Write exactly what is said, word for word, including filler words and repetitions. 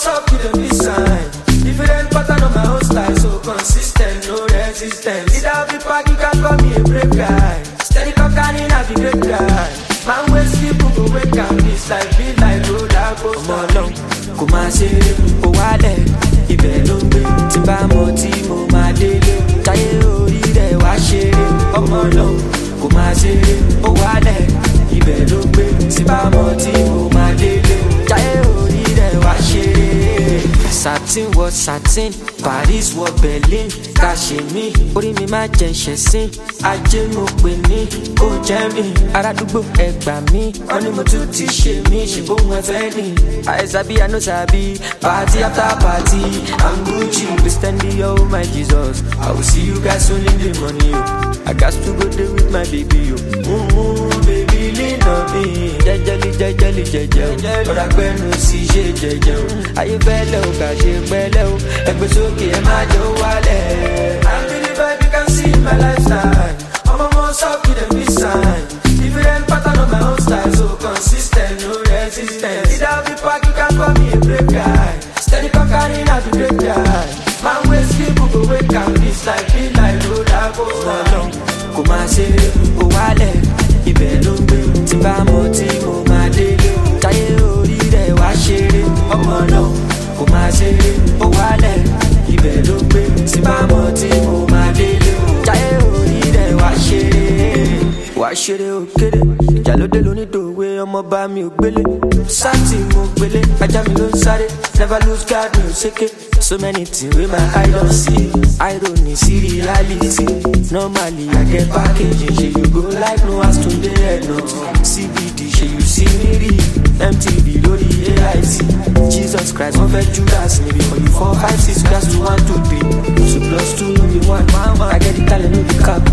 what's up with the miss sign? Different pattern on my own style, so consistent, no resistance. Without the park, you can call me a brave guy. Steady cocaine, I'll be great guy. Man, when sleep, go wake up, this life be like roller coaster. Come along, come and say, oh, wale, ibẹ̀ ló ń gbé. Tí bá mọ̀ tí mo máa délé, táyé orí rẹ̀ wá ṣeré. Ọmọ náà, kò máa ṣeré, oh, wale, ibẹ̀ ló ń gbé. Tí bá mọ̀ tí mo máa délé, táyé orí rẹ̀ wá ṣeré. Satin wọ satin, Paris wọ Berlin, ká ṣe mí, orí mi máa jẹ ṣẹ̀sín, ajé mo pè ní kò jẹ́ mi, arádúgbò ẹ gbà mí, wọ́n ní mo tún ti ṣe mí, ṣe bóun ẹ fẹ́ ni, àìsàbí àná sàbí, party after party, I'm Gucci, Christian Dior, oh my Jesus, I will see you guys soon in the morning, yo. I got to go there with my baby, yo. Mm-hmm, baby, lean on me, jẹjẹli jẹjẹli jẹjẹ o, ọ̀rọ̀ àgbẹ̀nu sì ṣe jẹjẹ o, ayé fẹ́lẹ́ o, kà ṣe pẹ́lẹ́ o, ẹgbẹ́ sókè ẹ má jẹ́ ó wálẹ̀. I'm really vibe, you can see my lifestyle, ọmọ mọ sọ́ọ̀kì dem be sign, different pattern on my own style, so consistent, no resistance. Without the park, you can call me a brave guy, steady cocaine, I'll be great guy. Man, wey sleep, go wake up, this life be like roller coaster. Kò máa ṣe kó wálẹ̀, ibẹ̀ ló ń gbé. Tí bá mọ̀ tí mo máa délé, táyé orí rẹ̀ wá ṣeré. Ọmọ náà kò máa ṣe kó wálẹ̀, ibẹ̀ ló ń gbé. Tí bá mọ̀ tí mo máa délé, táyé orí rẹ̀ wá ṣeré. Wá ṣeré òkèlè, ìjà ló dé lónídòwe, ọmọ bá mi ò gbélé. Sáàtì mo gbélé, ajá mi ló ń sáré, never lose guard mi ò ṣéké. So many things with my eye don't see. Irony, see reality. Normally I get packaging. She you go like no ass to the head no. C B D, she you see me read. M T V, Lodi, A I C. Jesus Christ, one for Judas, maybe for you four, five, six, class two, one, two, three. Two plus two, no be one. I get the talent, no be cap.